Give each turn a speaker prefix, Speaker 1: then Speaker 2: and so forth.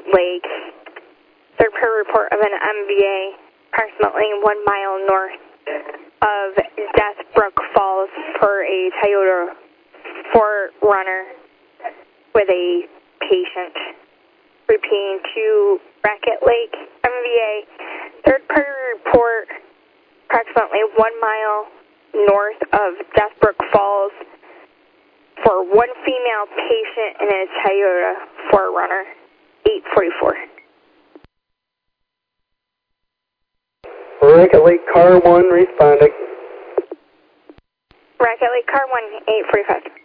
Speaker 1: Lake. Third party report of an MVA approximately 1 mile north of Deathbrook Falls for a Toyota 4Runner with a patient. Repeating to Racket Lake, MVA. Third party report approximately 1 mile north of Deathbrook Falls for one female patient in a Toyota 4Runner, 844.
Speaker 2: Racket Lake Car 1 responding.
Speaker 1: Racket Lake Car 1, 845.